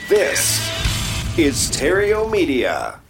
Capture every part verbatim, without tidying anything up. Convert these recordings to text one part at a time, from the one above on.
This is Stereo Media.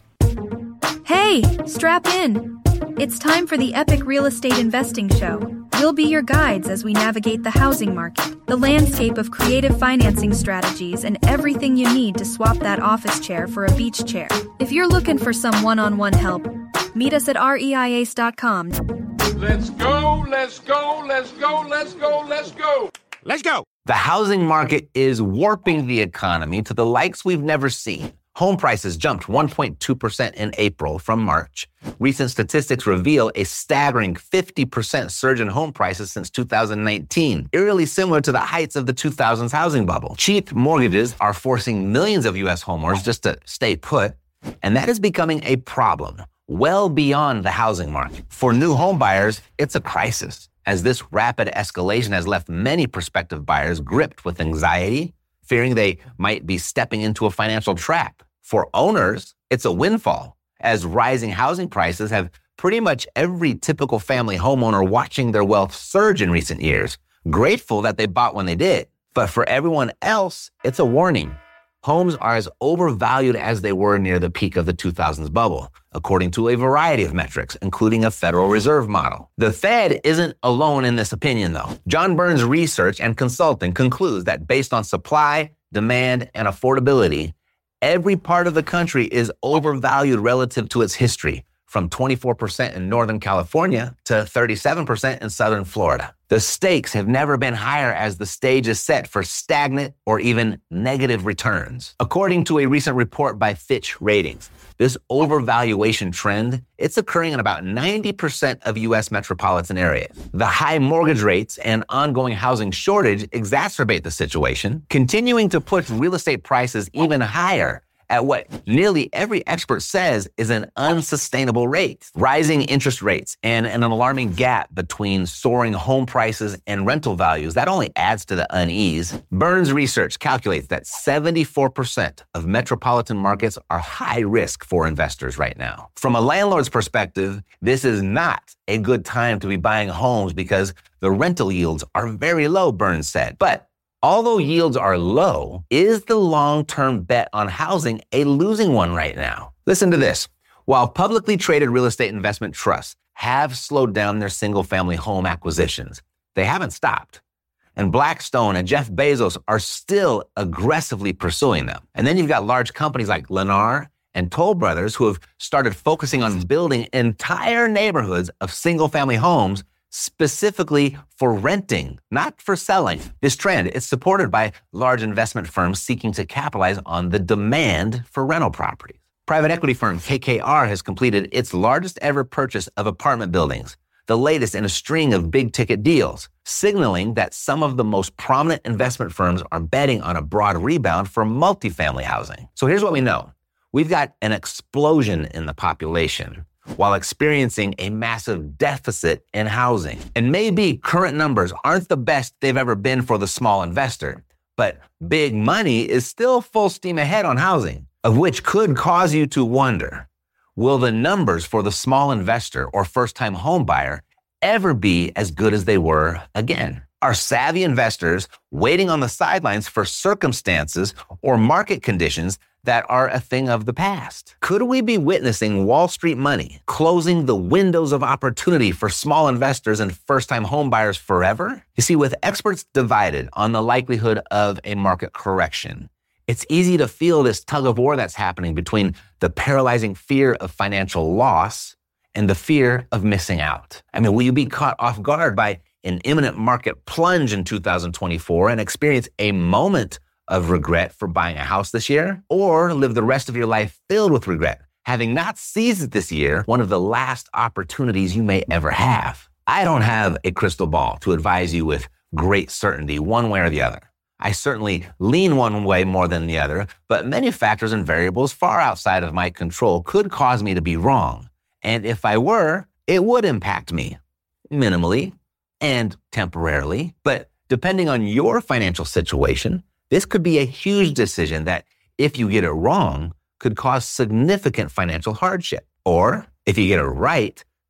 Hey, strap in. It's time for the Epic Real Estate Investing Show. We'll be your guides as we navigate the housing market, the landscape of creative financing strategies, and everything you need to swap that office chair for a beach chair. If you're looking for some one-on-one help, meet us at R E I A C E dot com. Let's go, let's go, let's go, let's go, let's go. Let's go. The housing market is warping the economy to the likes we've never seen. Home prices jumped one point two percent in April from March. Recent statistics reveal a staggering fifty percent surge in home prices since two thousand nineteen, eerily similar to the heights of the two thousands housing bubble. Cheap mortgages are forcing millions of U S homeowners just to stay put, and that is becoming a problem well beyond the housing market. For new home buyers, it's a crisis, as this rapid escalation has left many prospective buyers gripped with anxiety, fearing they might be stepping into a financial trap. For owners, it's a windfall, as rising housing prices have pretty much every typical family homeowner watching their wealth surge in recent years, grateful that they bought when they did. But for everyone else, it's a warning. Homes are as overvalued as they were near the peak of the two thousands bubble, according to a variety of metrics, including a Federal Reserve model. The Fed isn't alone in this opinion, though. John Burns Research and Consulting concludes that based on supply, demand, and affordability, every part of the country is overvalued relative to its history, from twenty-four percent in Northern California to thirty-seven percent in Southern Florida. The stakes have never been higher as the stage is set for stagnant or even negative returns. According to a recent report by Fitch Ratings, this overvaluation trend, it's occurring in about ninety percent of U S metropolitan areas. The high mortgage rates and ongoing housing shortage exacerbate the situation, continuing to push real estate prices even higher at what nearly every expert says is an unsustainable rate. Rising interest rates and an alarming gap between soaring home prices and rental values, that only adds to the unease. Burns Research calculates that seventy-four percent of metropolitan markets are high risk for investors right now. From a landlord's perspective, this is not a good time to be buying homes because the rental yields are very low, Burns said. But although yields are low, is the long-term bet on housing a losing one right now? Listen to this. While publicly traded real estate investment trusts have slowed down their single-family home acquisitions, they haven't stopped. And Blackstone and Jeff Bezos are still aggressively pursuing them. And then you've got large companies like Lennar and Toll Brothers who have started focusing on building entire neighborhoods of single-family homes specifically for renting, not for selling. This trend is supported by large investment firms seeking to capitalize on the demand for rental properties. Private equity firm K K R has completed its largest ever purchase of apartment buildings, the latest in a string of big-ticket deals, signaling that some of the most prominent investment firms are betting on a broad rebound for multifamily housing. So here's what we know. We've got an explosion in the population while experiencing a massive deficit in housing. And maybe current numbers aren't the best they've ever been for the small investor, but big money is still full steam ahead on housing, of which could cause you to wonder, will the numbers for the small investor or first-time home buyer ever be as good as they were again? Are savvy investors waiting on the sidelines for circumstances or market conditions that are a thing of the past? Could we be witnessing Wall Street money closing the windows of opportunity for small investors and first-time home buyers forever? You see, with experts divided on the likelihood of a market correction, it's easy to feel this tug of war that's happening between the paralyzing fear of financial loss and the fear of missing out. I mean, will you be caught off guard by an imminent market plunge in two thousand twenty-four and experience a moment of regret for buying a house this year? Or live the rest of your life filled with regret, having not seized this year, one of the last opportunities you may ever have? I don't have a crystal ball to advise you with great certainty one way or the other. I certainly lean one way more than the other, but many factors and variables far outside of my control could cause me to be wrong. And if I were, it would impact me, minimally and temporarily. But depending on your financial situation, this could be a huge decision that, if you get it wrong, could cause significant financial hardship. Or, if you get it right,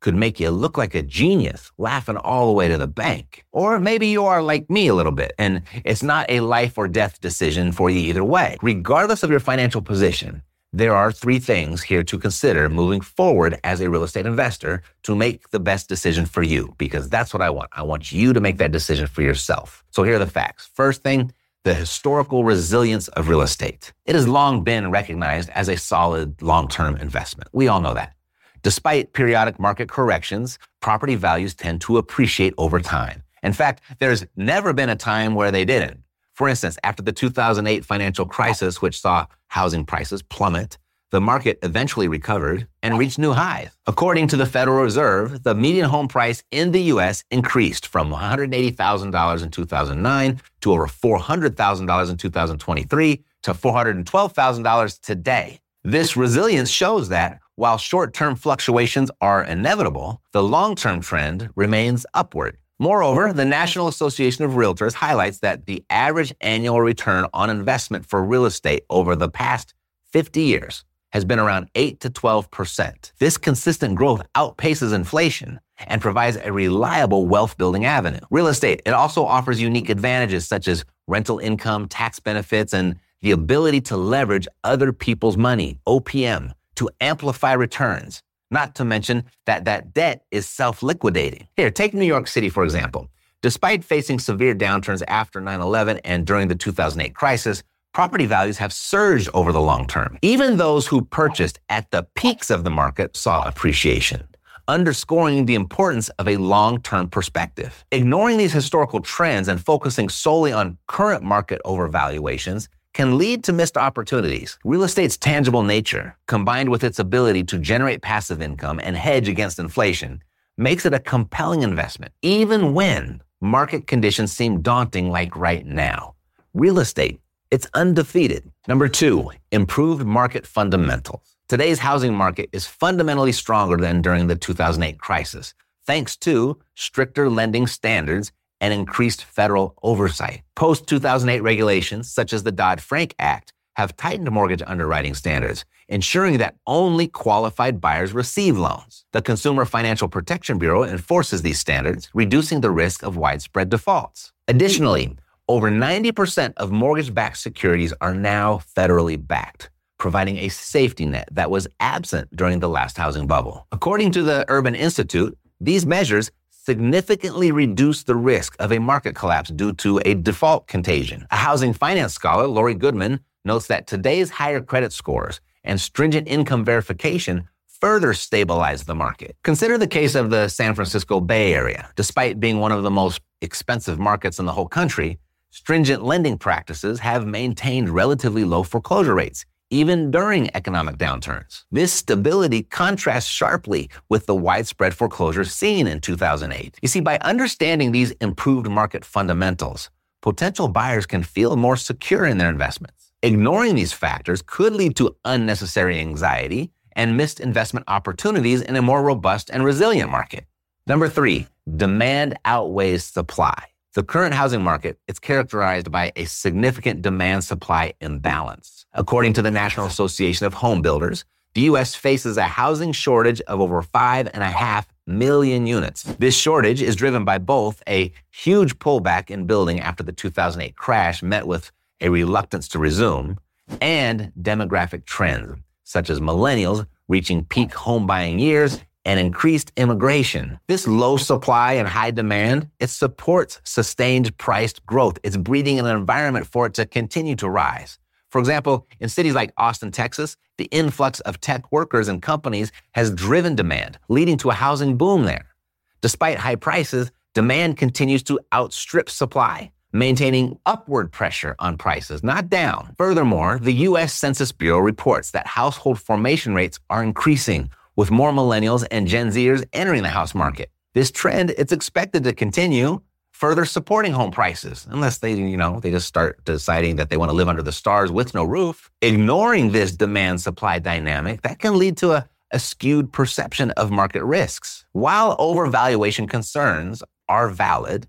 could make you look like a genius, laughing all the way to the bank. Or maybe you are like me a little bit, and it's not a life or death decision for you either way. Regardless of your financial position, there are three things here to consider moving forward as a real estate investor to make the best decision for you, because that's what I want. I want you to make that decision for yourself. So here are the facts. First thing, the historical resilience of real estate. It has long been recognized as a solid long-term investment. We all know that. Despite periodic market corrections, property values tend to appreciate over time. In fact, there's never been a time where they didn't. For instance, after the two thousand eight financial crisis, which saw housing prices plummet, the market eventually recovered and reached new highs. According to the Federal Reserve, the median home price in the U S increased from one hundred eighty thousand dollars in two thousand nine to over four hundred thousand dollars in two thousand twenty-three to four hundred twelve thousand dollars today. This resilience shows that while short-term fluctuations are inevitable, the long-term trend remains upward. Moreover, the National Association of Realtors highlights that the average annual return on investment for real estate over the past fifty years has been around eight to twelve percent. This consistent growth outpaces inflation and provides a reliable wealth-building avenue. Real estate, it also offers unique advantages such as rental income, tax benefits, and the ability to leverage other people's money, O P M, to amplify returns. Not to mention that that debt is self-liquidating. Here, take New York City, for example. Despite facing severe downturns after nine eleven and during the two thousand eight crisis, property values have surged over the long term. Even those who purchased at the peaks of the market saw appreciation, underscoring the importance of a long-term perspective. Ignoring these historical trends and focusing solely on current market overvaluations can lead to missed opportunities. Real estate's tangible nature, combined with its ability to generate passive income and hedge against inflation, makes it a compelling investment, even when market conditions seem daunting like right now. Real estate, it's undefeated. Number two, improved market fundamentals. Today's housing market is fundamentally stronger than during the two thousand eight crisis, thanks to stricter lending standards and increased federal oversight. Post two thousand eight regulations, such as the Dodd-Frank Act, have tightened mortgage underwriting standards, ensuring that only qualified buyers receive loans. The Consumer Financial Protection Bureau enforces these standards, reducing the risk of widespread defaults. Additionally, over ninety percent of mortgage-backed securities are now federally backed, providing a safety net that was absent during the last housing bubble. According to the Urban Institute, these measures significantly reduce the risk of a market collapse due to a default contagion. A housing finance scholar, Lori Goodman, notes that today's higher credit scores and stringent income verification further stabilize the market. Consider the case of the San Francisco Bay Area. Despite being one of the most expensive markets in the whole country, stringent lending practices have maintained relatively low foreclosure rates, even during economic downturns. This stability contrasts sharply with the widespread foreclosures seen in two thousand eight. You see, by understanding these improved market fundamentals, potential buyers can feel more secure in their investments. Ignoring these factors could lead to unnecessary anxiety and missed investment opportunities in a more robust and resilient market. Number three, demand outweighs supply. The current housing market is characterized by a significant demand-supply imbalance. According to the National Association of Home Builders, the U S faces a housing shortage of over five and a half million units. This shortage is driven by both a huge pullback in building after the two thousand eight crash met with a reluctance to resume, and demographic trends, such as millennials reaching peak home buying years and increased immigration. This low supply and high demand, it supports sustained priced growth. It's breeding an environment for it to continue to rise. For example, in cities like Austin, Texas, the influx of tech workers and companies has driven demand, leading to a housing boom there. Despite high prices, demand continues to outstrip supply, maintaining upward pressure on prices, not down. Furthermore, the U S Census Bureau reports that household formation rates are increasing, with more millennials and Gen Zers entering the house market. This trend, it's expected to continue, further supporting home prices, unless they, you know, they just start deciding that they want to live under the stars with no roof. Ignoring this demand-supply dynamic, that can lead to a, a skewed perception of market risks. While overvaluation concerns are valid,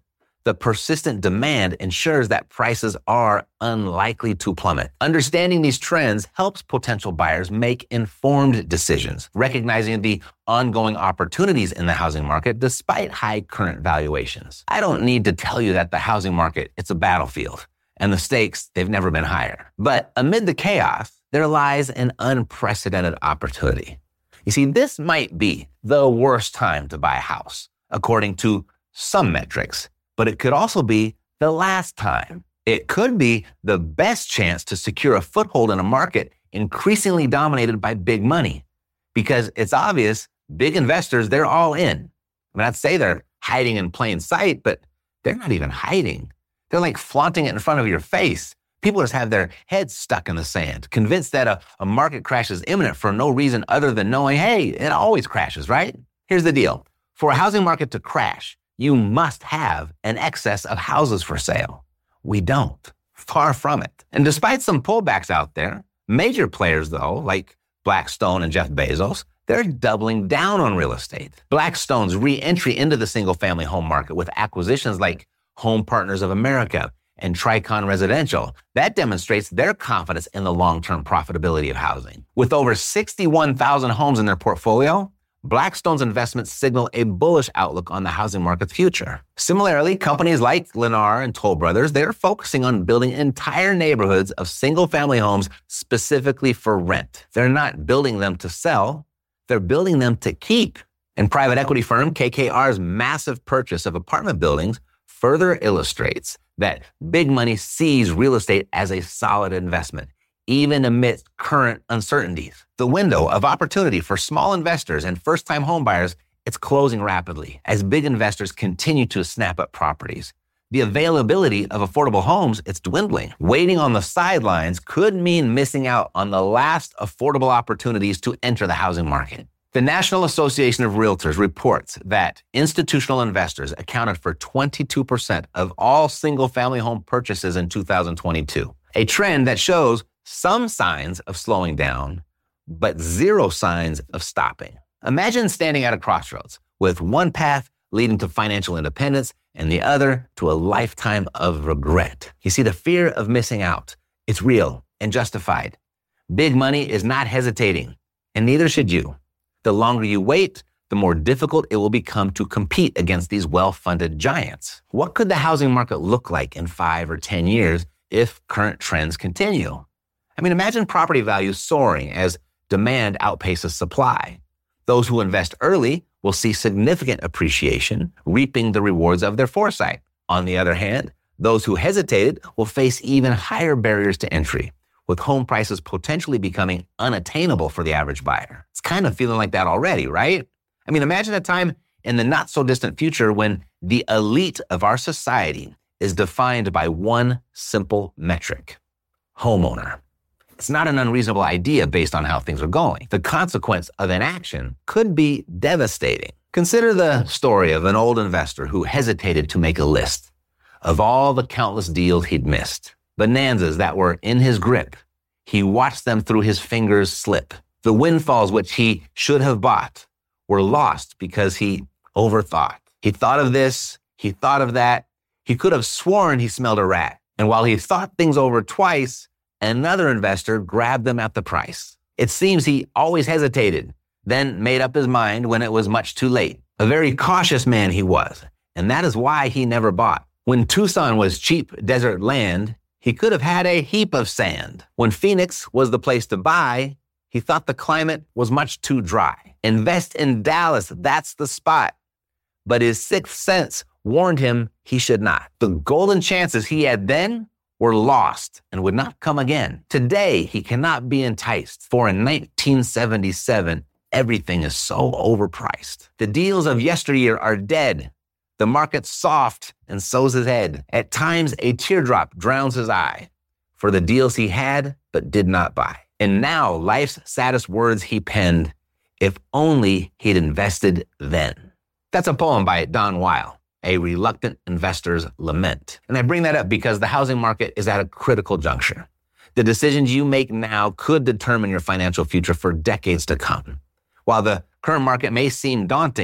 The persistent demand ensures that prices are unlikely to plummet. Understanding these trends helps potential buyers make informed decisions, recognizing the ongoing opportunities in the housing market despite high current valuations. I don't need to tell you that the housing market, it's a battlefield, and the stakes, they've never been higher. But amid the chaos, there lies an unprecedented opportunity. You see, this might be the worst time to buy a house, according to some metrics. But it could also be the last time. It could be the best chance to secure a foothold in a market increasingly dominated by big money. Because it's obvious, big investors, they're all in. I mean, I'd say they're hiding in plain sight, but they're not even hiding. They're like flaunting it in front of your face. People just have their heads stuck in the sand, convinced that a, a market crash is imminent for no reason other than knowing, hey, it always crashes, right? Here's the deal. For a housing market to crash, you must have an excess of houses for sale. We don't. Far from it. And despite some pullbacks out there, major players, though, like Blackstone and Jeff Bezos, they're doubling down on real estate. Blackstone's re-entry into the single-family home market with acquisitions like Home Partners of America and Tricon Residential, that demonstrates their confidence in the long-term profitability of housing. With over sixty-one thousand homes in their portfolio, Blackstone's investments signal a bullish outlook on the housing market's future. Similarly, companies like Lennar and Toll Brothers, they're focusing on building entire neighborhoods of single-family homes specifically for rent. They're not building them to sell, they're building them to keep. And private equity firm K K R's massive purchase of apartment buildings further illustrates that big money sees real estate as a solid investment, even amidst current uncertainties. The window of opportunity for small investors and first-time homebuyers, it's closing rapidly as big investors continue to snap up properties. The availability of affordable homes, it's dwindling. Waiting on the sidelines could mean missing out on the last affordable opportunities to enter the housing market. The National Association of Realtors reports that institutional investors accounted for twenty-two percent of all single-family home purchases in two thousand twenty-two, a trend that shows some signs of slowing down, but zero signs of stopping. Imagine standing at a crossroads with one path leading to financial independence and the other to a lifetime of regret. You see, the fear of missing out, it's real and justified. Big money is not hesitating, and neither should you. The longer you wait, the more difficult it will become to compete against these well-funded giants. What could the housing market look like in five or ten years if current trends continue? I mean, imagine property values soaring as demand outpaces supply. Those who invest early will see significant appreciation, reaping the rewards of their foresight. On the other hand, those who hesitated will face even higher barriers to entry, with home prices potentially becoming unattainable for the average buyer. It's kind of feeling like that already, right? I mean, imagine a time in the not-so-distant future when the elite of our society is defined by one simple metric: homeowner. It's not an unreasonable idea based on how things are going. The consequence of inaction could be devastating. Consider the story of an old investor who hesitated to make a list of all the countless deals he'd missed, bonanzas that were in his grip. He watched them through his fingers slip. The windfalls which he should have bought were lost because he overthought. He thought of this, he thought of that. He could have sworn he smelled a rat. And while he thought things over twice, another investor grabbed them at the price. It seems he always hesitated, then made up his mind when it was much too late. A very cautious man he was, and that is why he never bought. When Tucson was cheap desert land, he could have had a heap of sand. When Phoenix was the place to buy, he thought the climate was much too dry. Invest in Dallas, that's the spot. But his sixth sense warned him he should not. The golden chances he had then were lost and would not come again. Today, he cannot be enticed, for in nineteen seventy-seven, everything is so overpriced. The deals of yesteryear are dead. The market's soft, and so's his head. At times, a teardrop drowns his eye for the deals he had but did not buy. And now, life's saddest words he penned, if only he'd invested then. That's a poem by Don Weil, A Reluctant Investor's Lament. And I bring that up because the housing market is at a critical juncture. The decisions you make now could determine your financial future for decades to come. While the current market may seem daunting,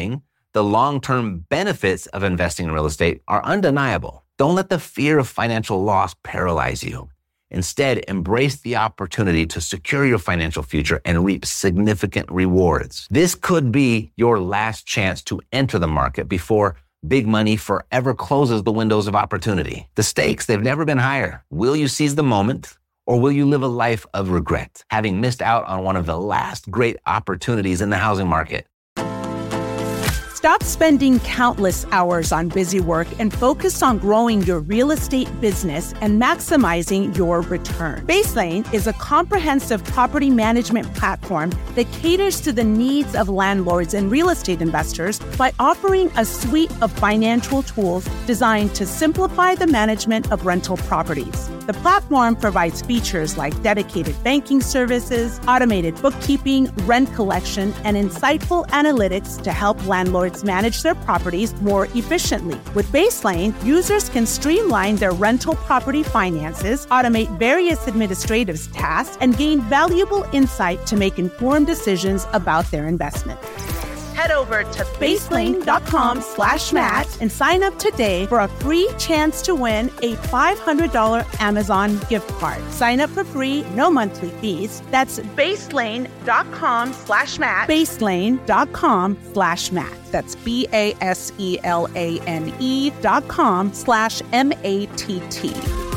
The long-term benefits of investing in real estate are undeniable. Don't let the fear of financial loss paralyze you. Instead, embrace the opportunity to secure your financial future and reap significant rewards. This could be your last chance to enter the market before big money forever closes the windows of opportunity. The stakes, they've never been higher. Will you seize the moment, or will you live a life of regret, having missed out on one of the last great opportunities in the housing market? Stop spending countless hours on busy work and focus on growing your real estate business and maximizing your return. Baselane is a comprehensive property management platform that caters to the needs of landlords and real estate investors by offering a suite of financial tools designed to simplify the management of rental properties. The platform provides features like dedicated banking services, automated bookkeeping, rent collection, and insightful analytics to help landlords manage their properties more efficiently. With Baselane, users can streamline their rental property finances, automate various administrative tasks, and gain valuable insight to make informed decisions about their investment. Head over to baselane.com slash Matt and sign up today for a free chance to win a five hundred dollars Amazon gift card. Sign up for free, no monthly fees. That's baselane.com slash Matt. Baselane.com slash Matt. That's B A S E L A N E dot com slash M A T T.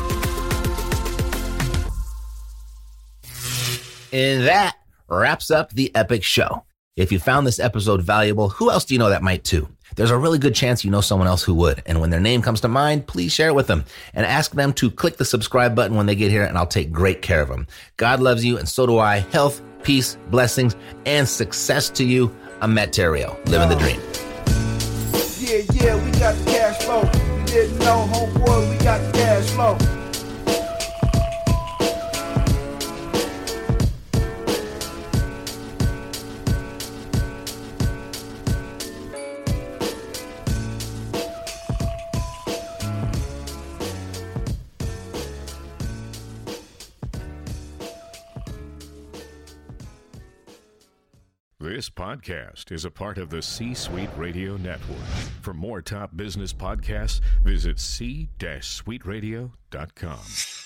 And that wraps up the Epic Show. If you found this episode valuable, who else do you know that might too? There's a really good chance you know someone else who would. And when their name comes to mind, please share it with them and ask them to click the subscribe button when they get here, and I'll take great care of them. God loves you, and so do I. Health, peace, blessings, and success to you. I'm Matt Theriault, living the dream. Yeah, yeah, we got the cash flow. You didn't know, homeboy, we got the cash flow. This podcast is a part of the C-Suite Radio Network. For more top business podcasts, visit c suite radio dot com.